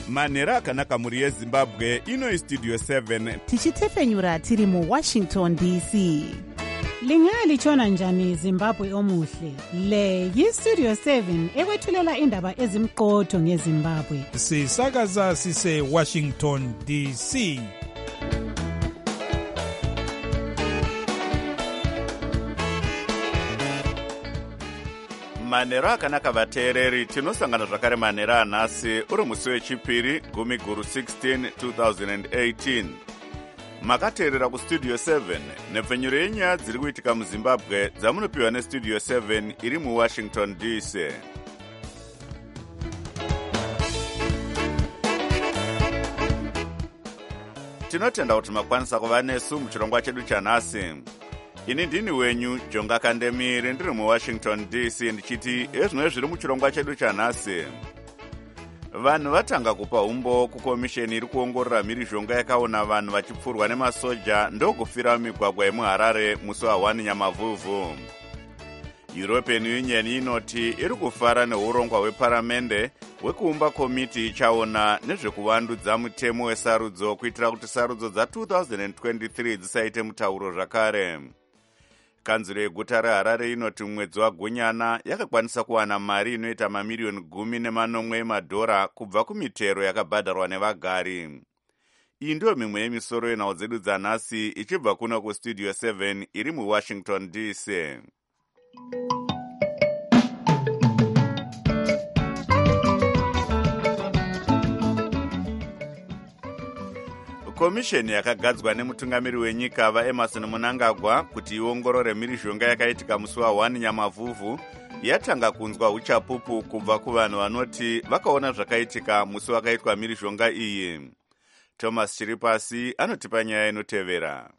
manhero akanaka mhuri yezimbabwe. Ino istudio 7 tichitefenyura tiri muwashington dc. Lingalitshona njani Zimbabwe omuhle? Le yistudio 7 ekwethulela indaba ezimqotho ngeZimbabwe. Sisakaza sise Washington DC. manhero akanaka vateereri. Tinosangana zvakare manhero anhasi uri musi wechipiri 10/16 2018. Makateerera kustudio 7 nepfenyuro yenyaya dziri kuitika muzimbabwe dzamunopiwa nestudio 7 iri muwashington dc. Tinotenda kuti makwanisa kuva nesu muchirongwa chedu chanhasi. Ini ndini wenyu Jonga Kandemiri, ndiri muwashington dc ndichiti ezvimwe zviri muchirongwa chedu chanhasi. Vanhu vatanga kupa umbo kukomisheni iri kuongorora mhirizhonga yakaona vanhu vachipfurwa nemasoja ndokufira migwagwa yemuHarare musi wa1 Nyamavhuvhu. European Union inoti iri kufara neurongwa hweparamende hwekuumba komiti ichaona nezvekuvandudza mutemo wesarudzo kuitira kuti sarudzo dza2023 dzisaite mutauro zvakare. Kanzuro yeguta reHarare inoti mumwedzi waGunyana yakakwanisa kuwana mari inoita mamiliyoni 10.8 emadhora kubva kumitero yakabhadharwa nevagari. Iyi ndiyo mimwe yemisoro yenhau dzedu dzanhasi ichibva kuno kustudio 7 iri muwashington dc. Komisheni yakagadzwa nemutungamiri wenyika vaEmmerson Mnangagwa kuti iongorore mhirizhonga yakaitika musi wa1 Nyamavhuvhu yatanga kunzwa uchapupu kubva kuvanhu vanoti vakaona zvakaitika musi wakaitwa mhirizhonga iyi. Thomas Chiripasi anotipa nyaya inotevera.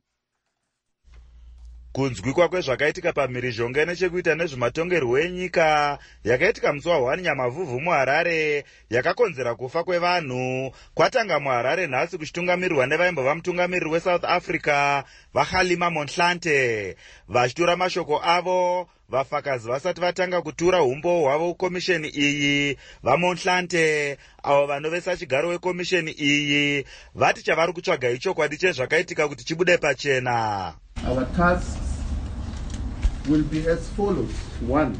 Kunzwikwa kwezvakaitika pamhirizhonga nechekuita nezvematongerwo enyika yakaitika musi wa1 Nyamavhuvhu muHarare yakakonzera kufa kwevanhu kwatanga muHarare nhasi kuchitungamirwa nevaimbova mutungamiriri weSouth Africa vaKhalima Motlanthe. Vachitura mashoko avo vafakazi vasati vatanga kutura umbo hwavo kukomisheni iyi, vaMotlanthe avo vanovesa chigaro wekomisheni iyi vati chavari kutsvaga ichokwadi chezvakaitika kuti chibude pachena. Our tasks will be as follows. 1.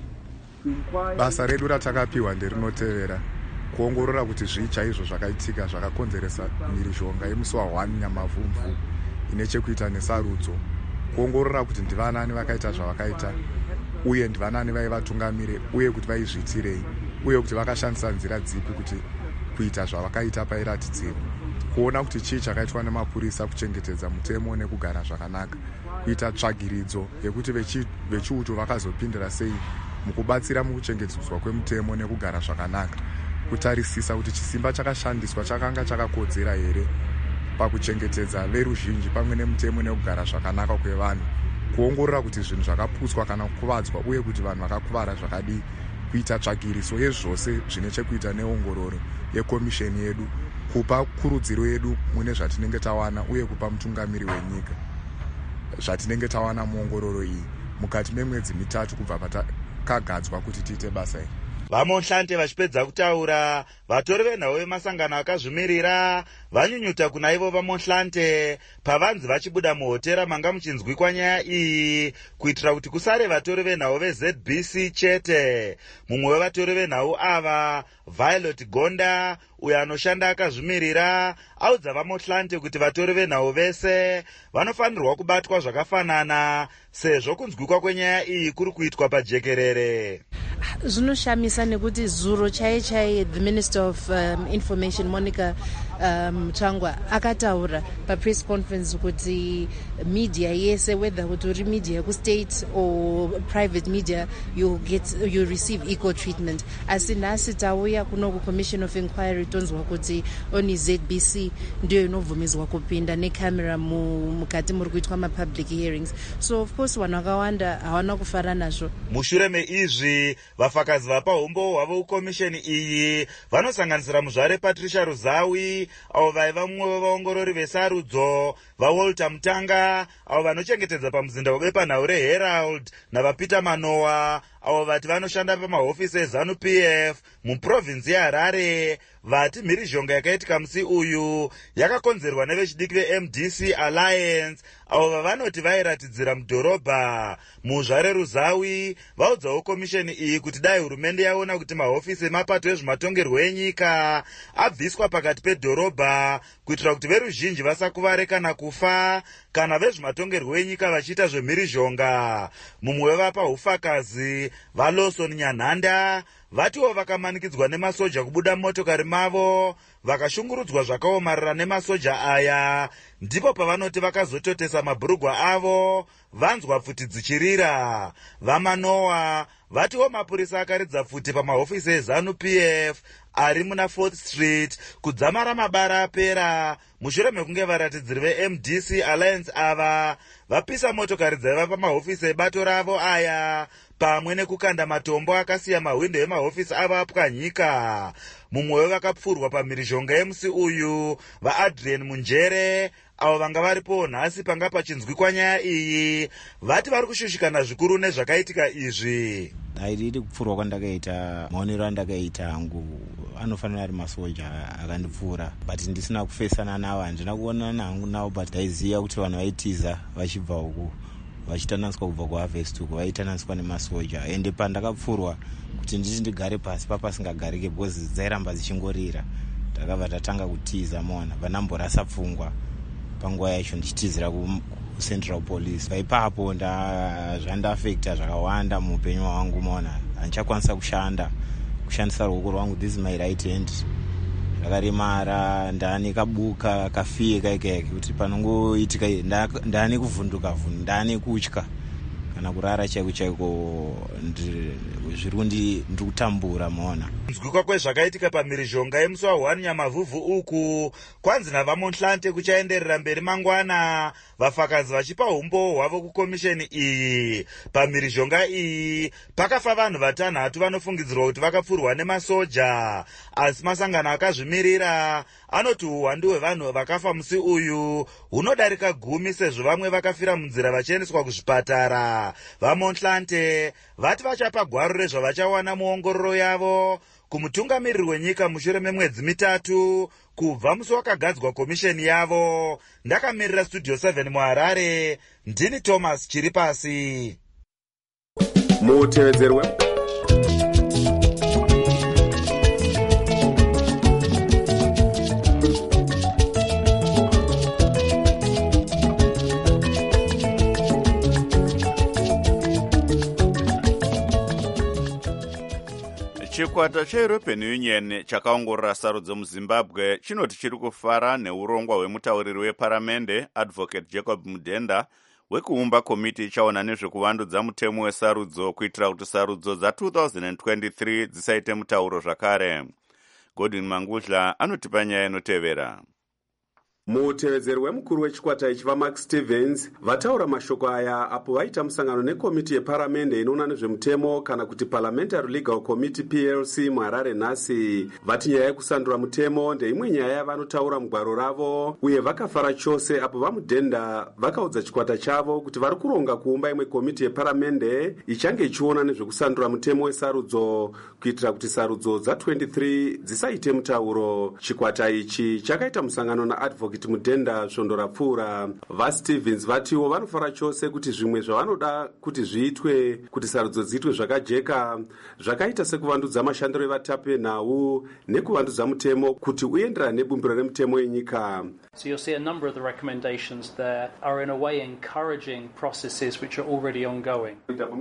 Basa redu ratakapiwa nderinoteverera kuongorora kuti zvii chaizvo zvakaitika zvakakonzeresa mhirizhonga yemusi wa1 Nyamavhuvhu ine chekuita nesarudzo, kuongorora kuti ndivanani vakaita zvavakaita uye ndivanani vaivatungamire uye kuti vaizviitirei uye kuti vakashandisa nzira dzipi kuti kuita zvavakaita pairatidzirwa, kuona kuti chii chakaitwa nemapurisa kuchengetedza mutemo nekugara zvakanaka, kuita tsvagiridzo yekuti vechiuto vakazopindira sei mukubatsira mukuchengetedzwa kwemutemo nekugara zvakanaka, kutarisisa kuti chisimba chakashandiswa chakanga chakakodzera here pakuchengetedza veruzhinji pamwe nemutemo nekugara zvakanaka kwevanhu, kuongorora kuti zvinhu zvakaputswa kana kukuvadzwa uye kuti vanhu vakakuvara zvakadii, kuita tsvagiriso yezvose zvine chekuita neongororo yekomisheni yedu, kupa kurudziro yedu mune zvatinenge tawana uye kupa mutungamiri wenyika zvatinenge tawana muongororo iyi mukati memwedzi 3 kubva patakagadzwa kuti tiite basa iri. VaMotlanthe vachipedza kutaura, vatori venhau vemasangano akazvimirira vanyunyuta kuna ivo vaMotlanthe pavanzi vachibuda muhotera manga muchinzwikwa nyaya iyi kuitira kuti kusare vatori venhau veZBC chete. Mumwe wevatori venhau ava, Violet Gonda, uyo anoshanda akazvimirira, audza vaMotlanthe kuti vatori venhau vese vanofanirwa kubatwa zvakafanana sezvo kunzwikwa kwenyaya iyi kuri kuitwa pajekerere. Zvinoshamisa nekuti zuro chaiye the Minister of Information Monica Changwa akataura papress conference kuti media yese, whether kuti uri media kustate or private media, you receive equal treatment. Asi nhasi tauya kuno kuCommission of Inquiry tonzwa kuti only ZBC ndio inobvumidzwa kupinda necamera mukati muri kuitwa mapublic hearings. So of course vanhu vakawanda hawana kufara nazvo. Mushure meizvi vafakazi vapa umbo hwavo kukomisheni iyi vanosanganisira muzvare Patricia Ruzawi avo vaiva mumwe wevaongorori vesarudzo, vaWalter Mutanga avo vanochengetedza pamuzinda wepanhau reHerald, navaPeter Manoa avo vati vanoshanda pamahofisi eZanu PF muprovinsi yeHarare, vati mhirizhonga yakaitika musi uyu yakakonzerwa nevechidiki veMDC Alliance avo vavanoti vairatidzira mudhorobha. Muzvare Ruzawi vaudzawo komisheni iyi kuti dai hurumende yaona kuti mahofisi emapato ezvematongerwo enyika abviswa pakati pedhorobha kuitira kuti veruzhinji vasakuvare kana kufa kana vezvematongerwo enyika vachiita zvemhirizhonga. Mumwe wevapa ufakazi vaLawson Nyanhanda vatiwo vakamanikidzwa nemasoja kubuda motokari mavo vakashungurudzwa zvakaomarara nemasoja aya, ndipo pavanoti vakazototesa mabhurugwa avo vanzwa pfuti dzichirira. VaManoa vatiwo mapurisa akaridza pfuti pamahofisi eZANU-PF ari muna 4th Street kudzamara mabara apera mushure mekunge varatidziri veMDC Alliance ava vapisa motokari dzaiva pamahofisi ebato ravo aya pamwe nekukanda matombo akasiya mahwindo emahofisi avo apwanyika. Mumwe wevakapfurwa pamhirizhonga yemusi uyu vaAdrian Munjere avo vanga varipo nhasi panga pachinzwikwa nyaya iyi vati vari kushushikana zvikuru nezvakaitika izvi. Haididi kupfurwa kwandakaita, maonero andakaita hangu anofanira ari masoja akandipfura, but ndisina kufesana navo, handina kuonana hangu navo, but ndaiziva kuti vanhu vaitiza vachibva uku vachitananiswa kubva kuharvest uku vaitananiswa nemasoja, ende pandakapfurwa kuti nditi ndigare pasi papasingagarike because dzairamba dzichingorira, ndakabva tatanga kutiza mona vanamborasa pfungwa panguva yacho ndichitizira kuCentral Police. Ipapo zvandafekta zvakawanda muupenyu hwangu mona, handichakwanisa kushandisa ruoko rwangu, this is my right hand, zvakaremara, ndane kabuka kafiye kaikai kuti panongoitika ndane kuvhunduka ndane kutya kana kurara chaiko chaiko, zvirundi ndikutambura mona. Nzwikwa kwezvakaitika pamhirizhonga yemusi wa1 Nyamavhuvhu uku kwanzi navaMonhlante kuchaenderera mberi mangwana, vafakazi vachipa umbo hwavo kukomisheni iyi. Pamhirizhonga iyi pakafa vanhu 6 vanofungidzirwa kuti vakapfurwa nemasoja, asi masangano akazvimirira anoti uwandu hwevanhu vakafa musi uyu hunodarika 10 sezvo vamwe vakafira munzira vachiendeswa kuzvipatara. VaMonhlante vati vachapa gwaro rezvavachawana muongororo yavo kumutungamiriri wenyika mushure memwedzi 3 kubva musi wakagadzwa komisheni yavo. Ndakamirira Studio 7 muHarare, ndini Thomas Chiripasi. Mutevedzerwe Chikwata cheEuropean Union chakaongorora sarudzo muZimbabwe chinoti chiri kufara neurongwa hwemutauriri weparamende Advocate Jacob Mudenda wekuumba komiti ichaona nezvekuvandudza mutemo wesarudzo kuitira kuti sarudzo dza2023 dzisaite mutauro zvakare. Godwin Mangudla anotipa nyaya inotevera. Mutevedzeri wemukuru wechikwata ichi vaMark Stevens vataura mashoko aya apo vaita musangano nekomiti yeparamende inoona nezvemutemo kana kuti Parliamentary Legal Committee PLC muHarare nhasi. Vati nyaya yekusandura mutemo ndeimwe nyaya yavanotaura mugwaro ravo, uye vakafara chose apo vaMudhenda vakaudza chikwata chavo kuti vari kuronga kuumba imwe komiti yeparamende ichange ichiona nezvekusandura mutemo wesarudzo kuitira kuti sarudzo dza23 dzisaite mutauro. Chikwata ichi chakaita musangano naAdvocate Mudenda svondo rapfuura. VaStevens vatiwo vanofara chose kuti zvimwe zvavanoda kuti zviitwe kuti sarudzo dziitwe zvakajeka zvakaita sekuvandudza mashandiro evatapi venhau nekuvandudza mutemo kuti uyenderane nebumbiro remutemo yenyika. So you'll see a number of the recommendations there are in a way encouraging processes which are already ongoing.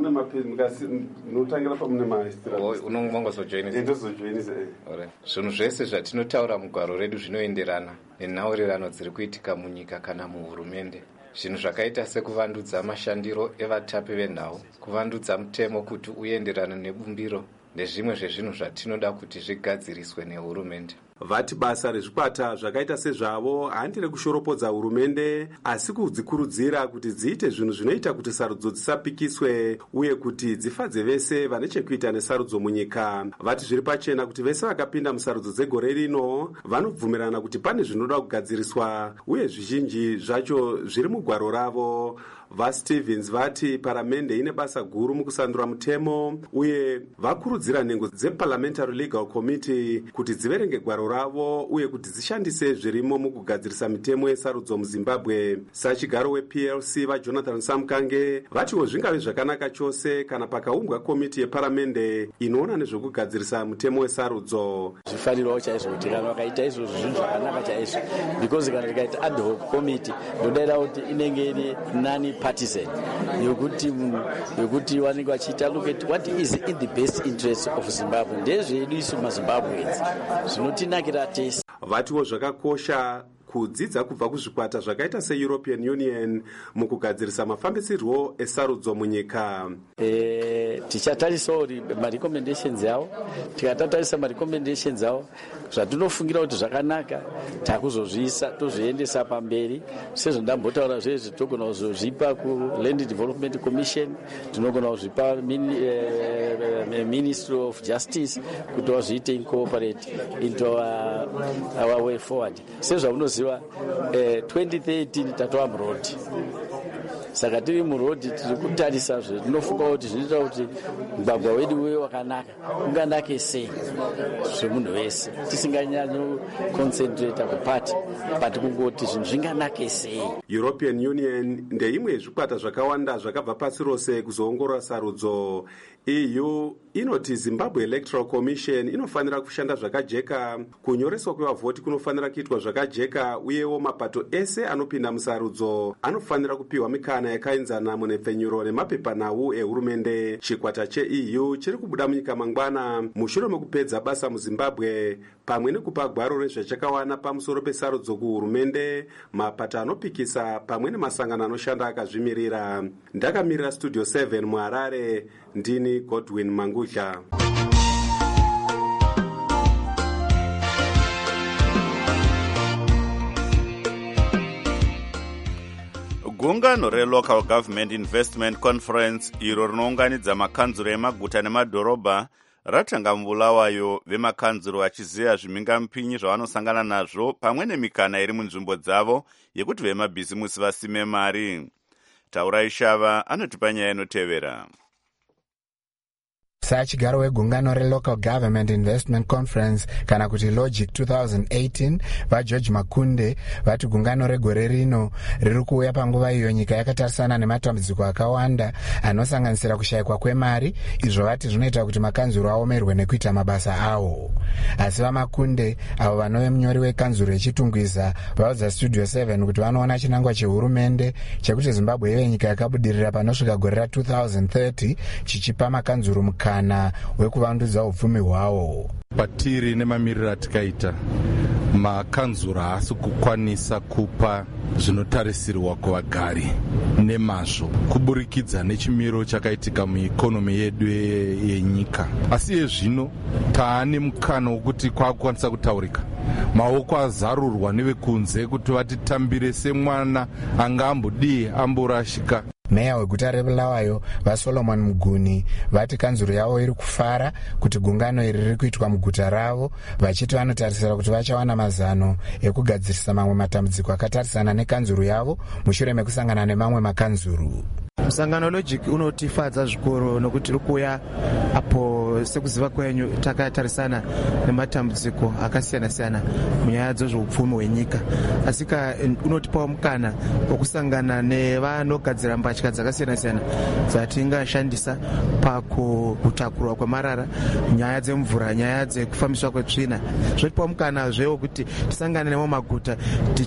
Zvinhu zvese zvatinotaura mugwaro redu zvinoenderana nenhaurirano dziri kuitika munyika kana muhurumende. Zvinhu zvakaita sekuvandudza mashandiro evatapi venhau, kuvandudza mutemo kuti uyenderane nebumbiro nezvimwe zvezvinhu zvatinoda kuti zvigadziriswe nehurumende. Vati basa rezvikwata zvakaita sezvavo handi rekushoropodza hurumende asi kudzikurudzira kuti dziite zvinhu zvinoita kuti sarudzo dzisapikiswe uye kuti dzifadze vese vane chekuita nesarudzo munyika. Vati zviri pachena kuti vese vakapinda musarudzo dzegore rino vanobvumirana kuti pane zvinoda kugadziriswa uye zvizhinji zvacho zviri mugwaro ravo. vaStevens vati paramende ine basa guru mukusandura mutemo uye vakurudzira nhengo dzeParliamentary Legal Committee kuti dziverenge gwaro ravo uye kuti dzishandise zvirimo mukugadzirisa mitemo yesarudzo muZimbabwe. Sachigaro wePLC vaJonathan Samkange vatiwo zvingave zvakanaka chose kana pakaumbwa komiti yeparamende inoona nezvokugadzirisa mutemo wesarudzo. Zvifanirwa chaizvo kuti kana vakaita izvozvo zvinhu zvakanaka chaizvo, because kana tikaita ad hoc committee ndodaira kuti inenge ine nani partisan yokuti vanenge vachiita look at what is in the best interest of Zimbabwe. Ndezvedu isu maZimbabweans zvinotinakira tese. Vatiwo zvakakosha kudzidza kubva kuzvikwata zvakaita seEuropean Union mukugadzirisa mafambisirwo esarudzo munyika. Tichatarisawo marecommendations avo, tikatatarisa marecommendations avo zvatinofungira kuti zvakanaka takuzozviisa tozviendesa pamberi sezvo ndambotaura zvezvi togona kuzozvipa kuLand Development Commission, tinogona kuzvipa Ministry of Justice kuti vazviite incorporate into our way forward. Sezvamunoziva 2013 tatova muroad, saka tiri murodhi tiri kutarisa tinofunga kuti zvinoita kuti mugwagwa wedu uve wakanaka unganake sei zvemunhu wese tisinganyanyo concentrate kupati but kungoti zvinhu zvinganake sei. European Union ndeimwe yezvikwata zvakawanda zvakabva pasi rose kuzoongorora sarudzo. EU inoti Zimbabwe Electoral Commission inofanira kushanda zvakajeka, kunyoreswa kwevavhoti kunofanira kuitwa zvakajeka, uyewo mapato ese anopinda musarudzo anofanira kupiwa mikana yakaenzana munepfenyuro nemapepanhau ehurumende. Chikwata cheEU chiri kubuda munyika mangwana mushure mekupedza basa muZimbabwe pamwe nekupa gwaro rezvachakawana pamusoro pesarudzo kuhurumende, mapato anopikisa pamwe nemasangano anoshanda akazvimirira. Ndakamirira Studio 7 muHarare, ndini Godwin Mangudla. Gungano reLocal Government Investment Conference iro rinounganidza makanzuro emaguta nemadhorobha ratanga mubulawayo vemakanzuro vachiziva zvimhingamupinyi zvavanosangana nazvo pamwe nemikana iri munzvimbo dzavo yekuti vemabhizimusi vasime mari. Taurai Shava anotipa nyaya inotevera. Sachigaro wegungano reLocal Government Investment Conference kana kuti Logic 2018 vaGeorge Makunde vati gungano regore rino riri kuuya panguva iyo nyika yakatarisana nematambudziko akawanda anosanganisira kushayikwa kwemari, izvo vati zvinoita kuti makanzuro aomerwe nekuita mabasa awo. Asi vaMakunde avo vanove munyori wekanzuro yechitungwiza vaudza Studio 7 kuti vanoona chinangwa chehurumende chekuti Zimbabwe ive nyika yakabudirira panosvika gore ra2030 chichipa makanzuro mukana wekuvandudza upfumi hwawo. Patiri nemamiriro atikaita, makanzuro haasi kukwanisa kupa zvinotarisirwa kuvagari nemazvo kuburikidza nechimiro chakaitika muikonomi yedu yenyika. Asi yezvino taane mukana wokuti kwakukwanisa kutaurika, maoko azarurwa nevekunze kuti vatitambire semwana anga ambodii amborashika. Meya weguta reBulawayo vaSolomon Muguni vati kanzuro yavo iri kufara kuti gungano iri riri kuitwa muguta ravo, vachiti vanotarisira kuti vachawana mazano ekugadzirisa mamwe matambudziko akatarisana nekanzuro yavo mushure mekusangana nemamwe makanzuro. Musangano Logic unotifadza zvikuru nokuti uri kuuya apo sekuziva kwenyu takatarisana nematambudziko akasiyana-siyana munyaya dzezveupfumi hwenyika. Asika unotipawo mukana wokusangana nevanogadzira mbatya dzakasiyana-siyana dzatingashandisa pakutakurwa kwemarara, nyaya dzemvura, nyaya dzekufambiswa kwetsvina. Zvotipawo mukana zvewo kuti tisangane nemwe maguta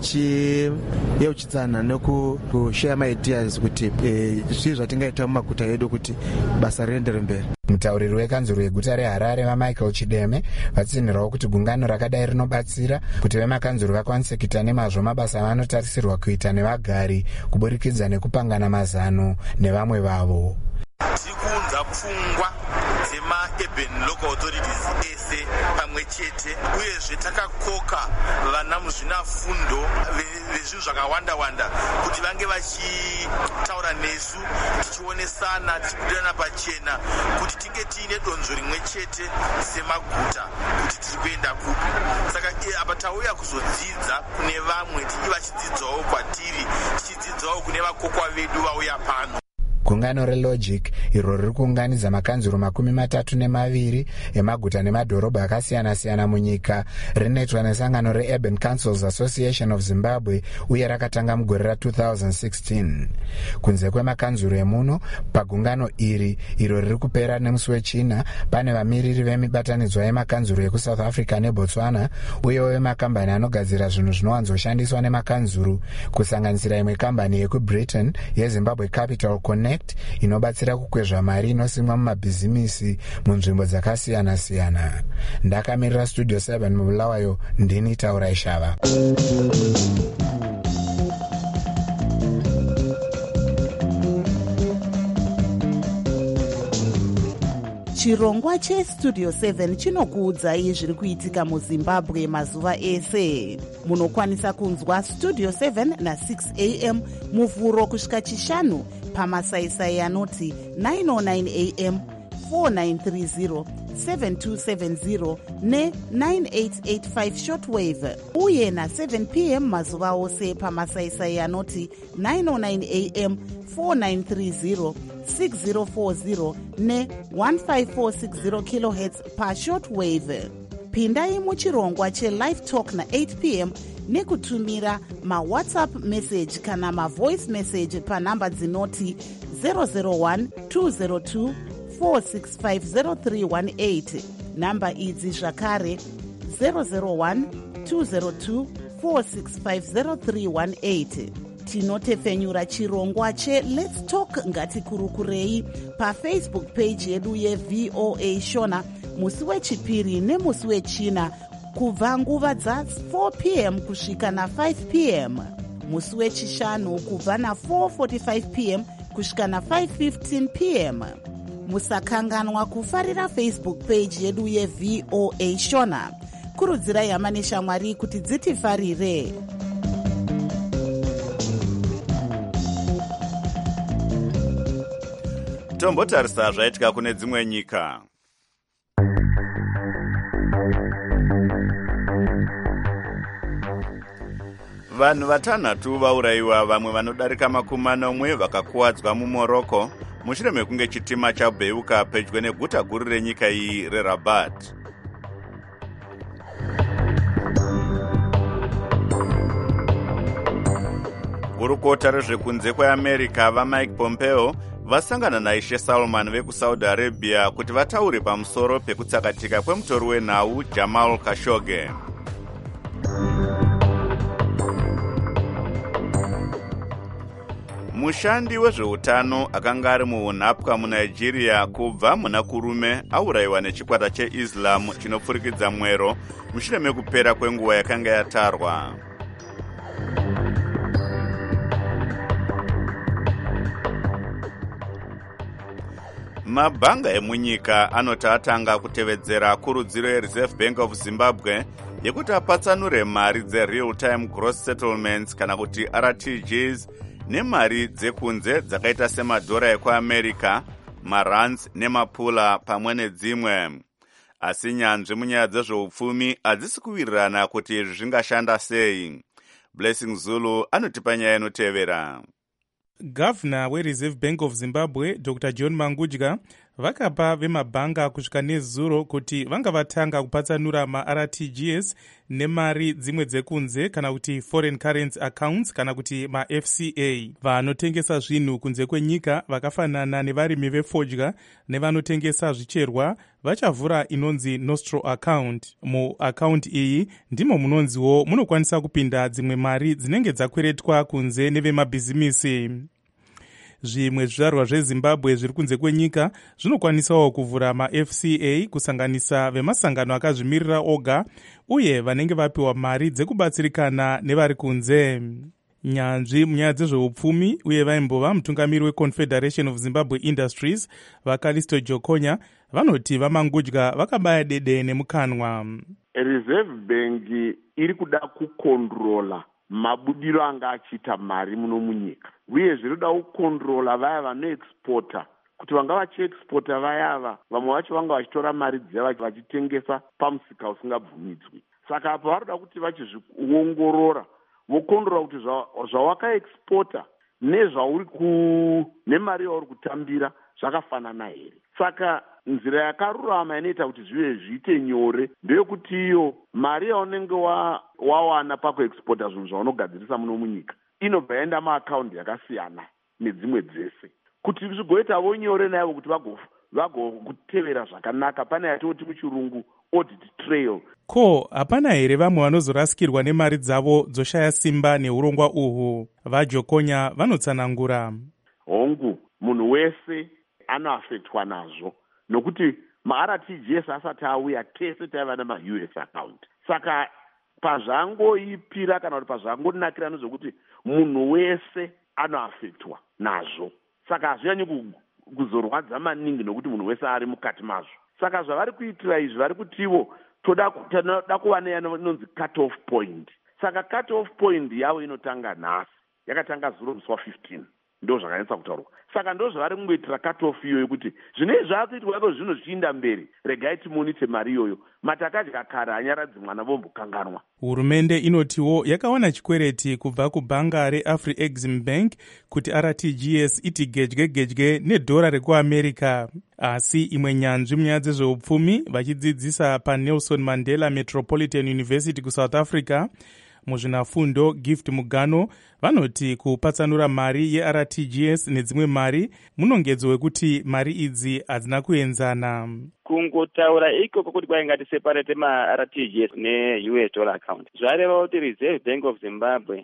tichiyeuchidzana nekushare maideas kuti zvii zvatingaita mumaguta edu kuti basa riendere mberi. Mutauriri wekanzuro yeguta reHarare vaMichael Chideme vatsinhirawo kuti gungano rakadai rinobatsira kuti vemakanzuro vakwanise kuita nemazvo mabasa avanotarisirwa kuita nevagari kuburikidza nekupangana mazano nevamwe vavo. Tikuunza pfungwa dzema-urban local authorities ese pamwe chete, uyezve takakoka vana muzvinafundo vezvinhu zvakawanda-wanda kuti vange vachitaura nesu, tichionesana, tichibudirana pachena kuti tinge tiine donzvo rimwe chete semaguta kuti tiri kuenda kupi. Saka apa tauya kuzodzidza kune vamwe, tiki vachidzidzawo kwatiri, tichidzidzawo kune vakokwa vedu vauya pano. Gungano reLogic iro riri kuunganidza makanzuro 32 emaguta nemadhorobha akasiyana-siyana munyika rinoitwa nesangano reUrban Councils Association of Zimbabwe uye rakatanga mugore ra2016. Kunze kwemakanzuro emuno, pagungano iri iro riri kupera nemusi weChina, pane vamiriri vemibatanidzwa yemakanzuro ekuSouth Africa neBotswana uyewo vemakambani anogadzira zvinhu zvinowanzoshandiswa nemakanzuro, kusanganisira imwe kambani yekuBritain yeZimbabwe Capital Connect inobatsira kukwezva mari inosimwa mumabhizimisi munzvimbo dzakasiyana-siyana. Ndakamirira Studio 7 mubulawayo, ndini Taurai Shava. Chirongwa cheStudio 7 chinokuudzai zviri kuitika muZimbabwe mazuva ese. Munokwanisa kunzwa Studio 7 na6 am muvhuro kusvika chishanu pamasaisai anoti 909 am, 4930, 7270 ne9885 shortwave, uye na7 pm mazuva ose pamasaisai anoti 909 am, 4930, 6040 ne1546 kHz pashortwave. Pindai muchirongwa chelive talk na8 pm nekutumira mawhatsapp message kana mavoice message panhamba dzinoti 001 202 4650318. Namba idzi zvakare 001 202 4650318. Tinotefenyura chirongwa cheLet's Talk ngatikurukurei pafacebook page yedu yeVOA Shona musi wechipiri nemusi wechina kubva nguva dza4 pm kusvika na5 pm, musi wechishanu kubva na4:45 pm kusvika na5:15 pm. Musakanganwa kufarira Facebook page yedu yeVOA Shona. Kurudzirai hama neshamwari kuti dzitifarire. Tombotarisa zvaitika kune dzimwe nyika. Vanhu vatanhatu vaurayiwa, vamwe vanodarika 40 vakakuwadzwa muMorocco mushure mekunge chitima chabheuka pedyo neguta guru renyika iyi reRabat. Gurukota rezvekunze kweAmerica vaMike Pompeo vasangana naIshe Salman vekuSaudi Arabia kuti vataure pamusoro pekutsakatika kwemutori wenhau Jamal Khashoggi. Mushandi wezveutano akanga ari muunhapwa muNigeria kubva muna kurume aurayiwa nechikwata cheIslam chinopfurikidza mwero mushure mekupera kwenguva yakanga yatarwa. Mabhanga emunyika anoti atanga kutevedzera kurudziro yeReserve Bank of Zimbabwe yekuti apatsanure mari dzereal time gross settlements kana kuti RTGs nemari dzekunze dzakaita semadhora ekuAmerica, marands nemapula pamwe nedzimwe. Asi nyanzvi munyaya dzezveupfumi hadzisi kuwirirana kuti izvi zvingashanda sei. Blessing Zulu anotipa nyaya inotevera. Gavana weReserve Bank of Zimbabwe Dr. John Mangudya vakapa vemabhanga kusvika nezuro kuti vanga vatanga kupatsanura maRTGS nemari dzimwe dzekunze kana kuti foreign currency accounts kana kuti maFCA. Vanotengesa zvinhu kunze kwenyika vakafanana nevarimi vefodya nevanotengesa zvicherwa vachavhura inonzi Nostro account. Muaccount iyi ndimo munonziwo munokwanisa kupinda dzimwe mari dzinenge dzakweretwa kunze nevemabhizimisi. Zvimwe zvizvarwa zveZimbabwe zviri kunze kwenyika zvinokwanisawo kuvhura maFCA kusanganisa vemasangano akazvimirira oga uye vanenge vapiwa mari dzekubatsirikana nevari kunze. Nyanzvi munyaya dzezveupfumi uye vaimbova mutungamiri weConfederation of Zimbabwe Industries vaKalisto Jokonya vanoti vaMangudya vakabaya dede nemukanwa. Reserve Bank iri kuda kukondrola mabudiro anga achiita mari muno munyika, uye zvinoda kukondrola vaya vanoexporta kuti vanga vachiexpota vayava vamwe vacho vanga vachitora mari dziya vachitengesa pamusika usingabvumidzwi. Saka apa varoda kuti vachizviongorora vokondora kuti zvawakaexpota nemari yauri kutambira zvakafanana here. Saka nzira yakarurama inoita kuti zviite nyore ndeyekuti iyo mari yaunenge wawana pakuexpota zvinhu zvaunogadzirisa muno munyika inobva yaenda maakaundi yakasiyana nedzimwe dzese, kuti zvigoitavo nyore naivo kuti vagokutevera zvakanaka. Pane yatoti muchirungu audit trail. Ko hapana here vamwe vanozorasikirwa nemari dzavo dzoshaya simba neurongwa uhwu? VaJokonya vanotsanangura. Hongu, munhu wese anoafektwa nazvo, nokuti ma-RTGS asati auya tese taiva nema-US account. Saka pazvangoipira kana kuti pazvangonakira nezvokuti munhu wese anoafektwa nazvo. Saka hazvinyanyi kuzorwadza maningi nokuti munhu wese ari mukati mazvo. Saka zvavari kuitira izvi vari kutivo toda kuva neyanonzi cut off point. Saka cut off point yavo inotanga nhasi, yakatanga zuro musi wa15, ndo zvakanyatsa kutaurwa. Saka ndo zvavari kungoitira cut off iyoyo kuti zvinei zvaakuitwa iko zvino zvichiinda mberi, regai timunite mari iyoyo. Matakadya kare hanyaradzi mwana vombokanganwa. Hurumende inotiwo yakawana chikwereti kubva kubhanga reAfriExim Bank kuti RTGS iti gedye nedhora rekuAmerica. Asi imwe nyanzvi munyaya dzezveupfumi vachidzidzisa paNelson Mandela Metropolitan University kuSouth Africa, muzvinafundo Gift Mugano, vanoti kupatsanura mari yeRTGS nedzimwe mari munongedzo wekuti mari idzi hadzina kuenzana. Kungotaura ikoko kuti kwaingati separate ma-RTGS ne-US dollar account, zvareva kuti Reserve Bank of Zimbabwe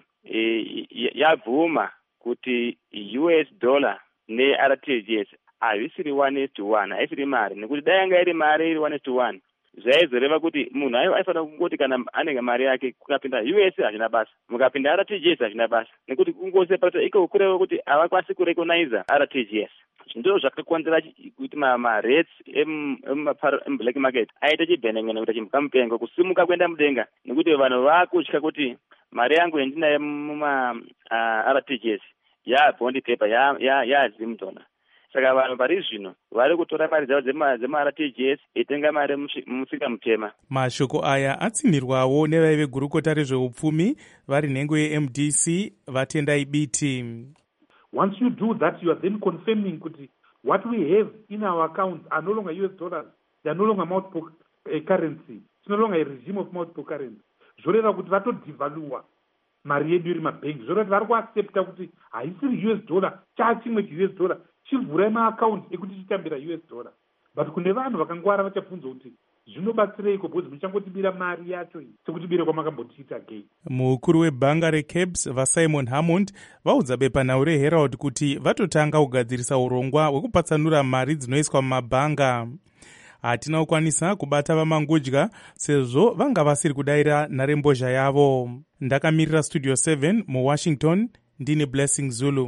yabvuma kuti US dollar ne-RTGS hazvisiri 1:1, haisiri mari, nekuti dai yanga iri mari iri 1:1 zvaizoreva kuti munhu aifanira kungoti kana anenge mari yake kukapinda US hazvina basa, mukapinda RTGS hazvina basa, nekuti kungoseparata ikoko kureva kuti havakwanisi kurecognize RTGS. Ndo zvakakonzera kuti ma-rates emblack market aite chibhenengene kuita chimukamupengo, kusimuka kuenda mudenga, nekuti vanhu vakutya kuti mari yangu yandinaye muma-RTGS yabondi paper yazimdona. Saka vanhu pari zvino vari kutora mari dzavo dzema-RTGS itenga mari musika mutema. Mashoko aya atsinirwawo nevaive gurukota rezveupfumi vari nhengo yeMDC Vatendai Biti. Once you do that, you are then confirming what we have in our accounts are no longer US dollars. They are no longer multiple currency. It's no longer a regime of multiple currency. Zvoreva kuti vatodivalua mari yedu iri mabhengi. Zvoreva kuti vari kuaccepta kuti haisiri US dollar, chachimwe chi-US dollar. Chivhurai ma-account ekuti chitambira US dollar. But kune vanhu vakangwara vachabvunza kuti zvinobatsireiko bhozi muchangotibira mari yacho sekutibira kwamakambotiita gei. Mukuru webhanga reCabs vaSimon Hammond vaudza bepanhau reHerald kuti vatotanga kugadzirisa urongwa hwekupatsanura mari dzinoiswa mumabhanga. Hatina kukwanisa kubata vamangudya sezvo vanga vasiri kudaira nharembozha yavo. Ndakamirira Studio 7 muWashington, ndine Blessing Zulu.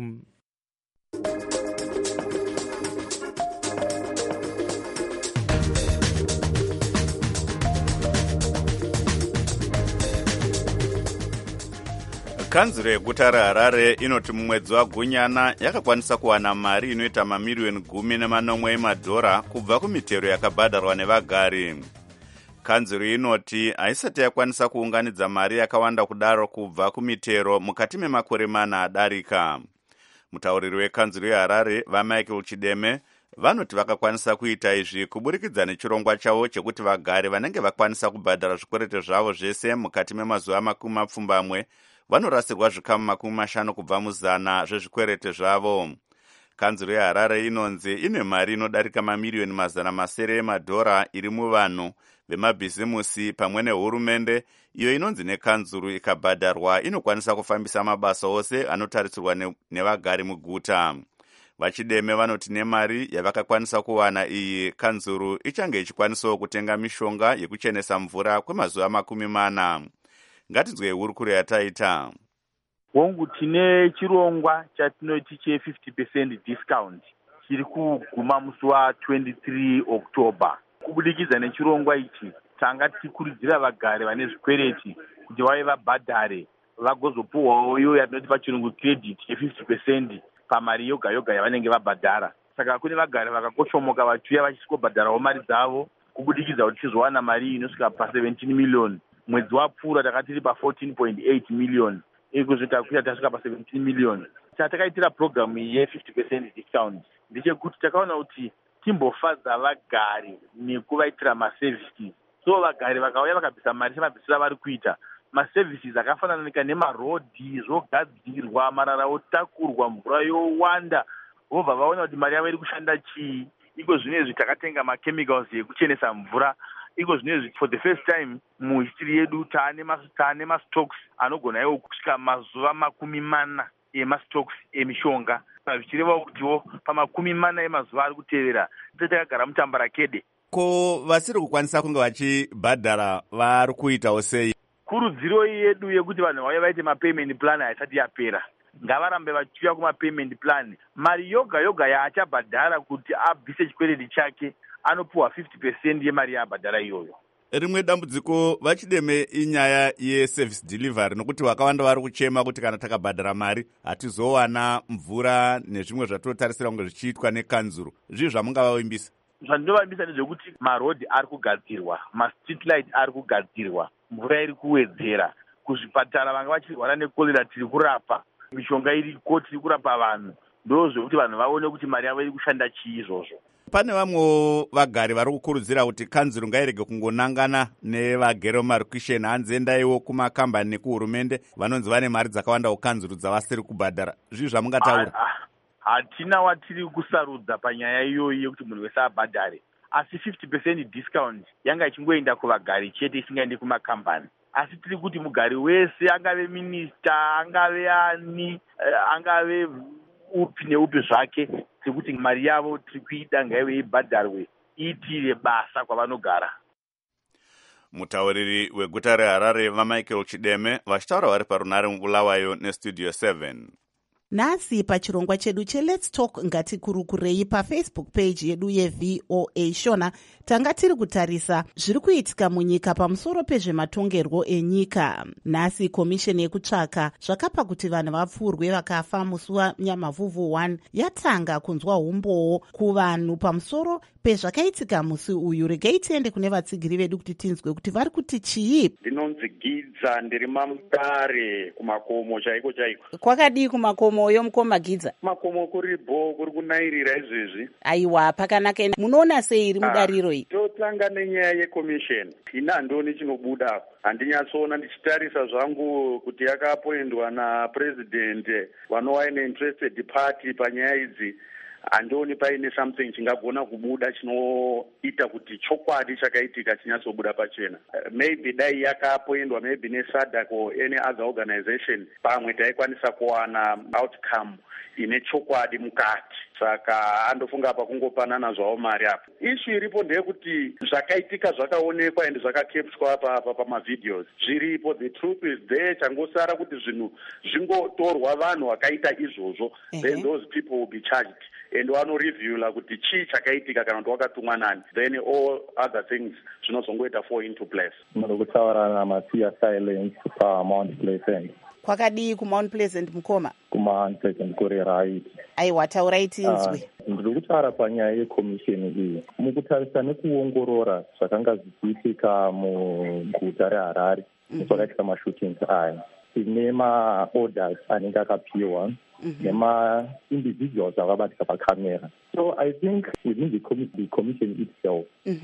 Kanzuro yeguta reHarare inoti mumwedzi waGunyana yakakwanisa kuwana mari inoita mamiriyoni 10 emadhora kubva kumitero yakabhadharwa nevagari. Kanzuro inoti haisati yakwanisa kuunganidza mari yakawanda kudaro kubva kumitero mukati memakore 4 adarika. Mutauriri wekanzuro yeHarare vaMichael Chideme vanoti vakakwanisa kuita izvi kuburikidza nechirongwa chavo chekuti vagari vanenge vakwanisa kubhadhara zvikwereti zvavo zvese mukati memazuva 20 vanorasirwa zvikamu 50 kubva muzana zvezvikwereti zvavo. Kanzuro yeHarare inonzi ine mari inodarika mamiriyoni 700 emadhora iri muvanhu vemabhizimusi pamwe nehurumende, iyo inonzi nekanzuro ikabhadharwa inokwanisa kufambisa mabasa ose anotarisirwa nevagari muguta. Vachideme vanoti nemari yavakakwanisa kuwana iyi kanzuro ichange ichikwanisawo kutenga mishonga yekuchenesa mvura kwemazuva 40. Ngatinzwe hurukuro yataita. Hongu tine chirongwa chatinoti che50% discount chiri kuguma musi wa23 October. Kubudikidza nechirongwa ichi tanga tichikurudzira vagari vane zvikwereti kuti vave vabhadhare vagozopuwawo iyo yatinoti pachirungu credit ye50% pamari yoga yoga yavanenge vabhadhara. saka kune vagari vakakochomoka vachiuya vachikobhadharawo mari dzavo kubudikidza kuti tizowana mari inosvika pa17 million. Mwedzi wapfuura takatiri pa14.8 million. Kusvika kuya tasvika pa17 million. Chatakaitira programu ye50% discount ndechekuti takaona kuti timbofadza vagari nekuvaitira maservices. So vagari vakauya vakabvisa mari semabvisira vari kuita maservices akafanana nemarodhi, zvogadzirwa, marara otakurwa, mvura yowanda, vobva vaona kuti mari yavo iri kushanda chii. Iko zvinezvi takatenga machemicals ekuchenesa mvura. Iko zvinezvi for the first time muhistory yedu taane mastocks anogona iwo kusvika mazuva 40 emastocks emishonga. Zvichireva kutiwo pa40 emazuva ari kutevera takagara mutambarakede. Ko vasiri kukwanisa kunge vachibhadhara vari kuitawo sei? Kurudziro yedu yekuti vanhu vauya vaite mapayment plan haisati yapera. Ngavarambe vachiuya kumapayment plan. Mari yoga yoga yaachabhadhara kuti abvise chikwereti chake anopuwa 50% yemari yaabhadhara iyoyo. Rimwe dambudziko vachideme inyaya yeservice delivery, nokuti vakawanda vari kuchema kuti kana takabhadhara mari hatizowana mvura nezvimwe zvatotarisira kunge zvichiitwa nekanzuro. Zvii zvamungavavimbisa? Zvandinovavimbisa ndezvekuti marodhi ari kugadzirwa, mastreet light ari kugadzirwa, mvura iri kuwedzera, kuzvipatara vanga vachirwara nekorera tiri kurapa, mishonga iriko tiri kurapa vanhu. Ndo zvekuti vanhu vaone kuti mari yavo iri kushanda chii izvozvo. Pane vamwe vagari vari kukurudzira kuti kanzuro ngairege kungonangana nevagere mumarukisheni, hanzi endaiwo kumakambani nekuhurumende vanonzi vane mari dzakawanda kukanzuro dzavasiri kubhadhara. Zvii zvamungataura? Hatina watiri kusarudza panyaya iyoyi yekuti munhu wese abhadhare, asi 50% discount yanga ichingoenda kuvagari chete isingaendi kumakambani. Asi tiri kuti mugari wese, angave minista, angave ani, angave upi neupi zvake, sekuti mari yavo tiri kuida ngaive ibhadharwe iitire basa kwavanogara. Mutauriri weguta reHarare vaMichael Chideme vachitaura vari parunare mubulawayo nestudio 7. Nhasi pachirongwa chedu cheLet's Talk ngatikurukurei paFacebook page yedu yeVOA Shona tanga tiri kutarisa zviri kuitika munyika pamusoro pezvematongerwo enyika. Nhasi komisheni yekutsvaka zvakapa kuti vanhu vapfurwe vakafa musi waNyamavhuvhu 1 yatanga kunzwa umbowo kuvanhu pamusoro pezvakaitika musi uyu. Regai tiende kune vatsigiri vedu kuti tinzwe kuti vari kuti chii. Ndinonzi Gidza, ndiri maMutare kumakomo chaiko chaiko. Kwakadii kumakomo yo mukoma Gidza? Makomo kuribo kuri kunairira izvezvi. Aiwa, pakanaka. Munoona sei iri mudariro iyi? Totanga nenyaya yekomisheni. Ina ndoni chinobuda. Handinyatsoona ndichitarisa zvangu kuti yakapoendwa napresident vanova ine interested party panyaya idzi. Handoni paine something chingagona kubuda chinoita kuti chokwadi chakaitika chinyatsobuda pachena. Maybe dai yakapoendwa maybe neSADC or any other organization, pamwe taikwanisa kuwana outcome ine chokwadi mukati. Saka andofunga apa kungopanana zvawo mari apo. Issue iripo ndeyekuti zvakaitika zvakaonekwa and zvakakepswa apa pamavideos. Zviripo, the truth is there. Changosara kuti zvinhu zvingotorwa vanhu vakaita izvozvo, then those people will be charged. And vanorevhewla kuti chii chakaitika kana kuti wakatumwa nani, then all other things zvinozongoita fall into place. Muri kutaura naMasiya Silence paMount Pleasant. Kwakadii kuMount Pleasant mukoma? kuMount Pleasant kuri right. Aiwa, taurai tinzwe. Ndiri kutaura panyaya yekomisheni iyi. Mukutarisa nekuongorora zvakanga zvichiitika muguta reHarare zvakaitika mashootings aya, tine maorders anenge akapiwa nema-individuals vakabatika pacamera. So I think within the commission itself,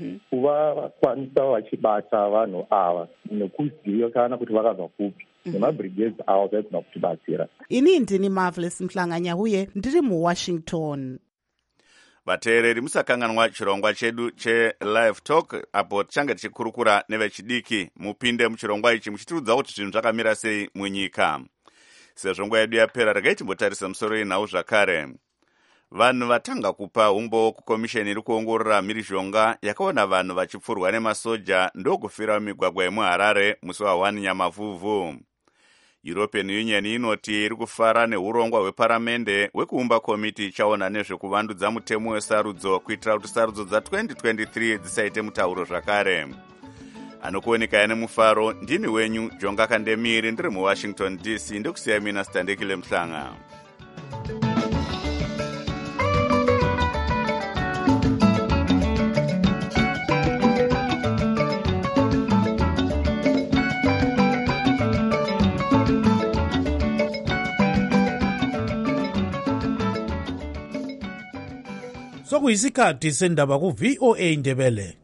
kuvakwanisa vachibata vanhu ava nekuziva kana kuti vakabva kupi, nemabrigades avo vaigona kutibatsira. Ini ndini Marvelous Mhlanganya uye ndiri muWashington. Vateereri musakanganwa chirongwa chedu cheLive Talk apo tichange tichikurukura nevechidiki. Mupinde muchirongwa ichi muchitiudza kuti zvinhu zvakamira sei munyika. Sezvo nguva yedu yapera, regai timbotarisa musoro inhau zvakare. Vanhu vatanga kupa umbo kukomisheni iri kuongorora mhirizhonga yakaona vanhu vachipfurwa nemasoja ndokufira mumigwagwa yemuHarare musi wa1 Nyamavhuvhu. European Union inoti iri kufara neurongwa hweparamende hwekuumba komiti ichaona nezvekuvandudza mutemo wesarudzo kuitira kuti sarudzo dza2023 dzisaite mutauro zvakare. Anokuoneka ane mufaro, ndini wenyu Jonga Kandemiri, ndiri muWashington DC, ndikusiya mina Standekile Mhlanga. sekuyisikhathi sendaba ku-VOA Ndebele.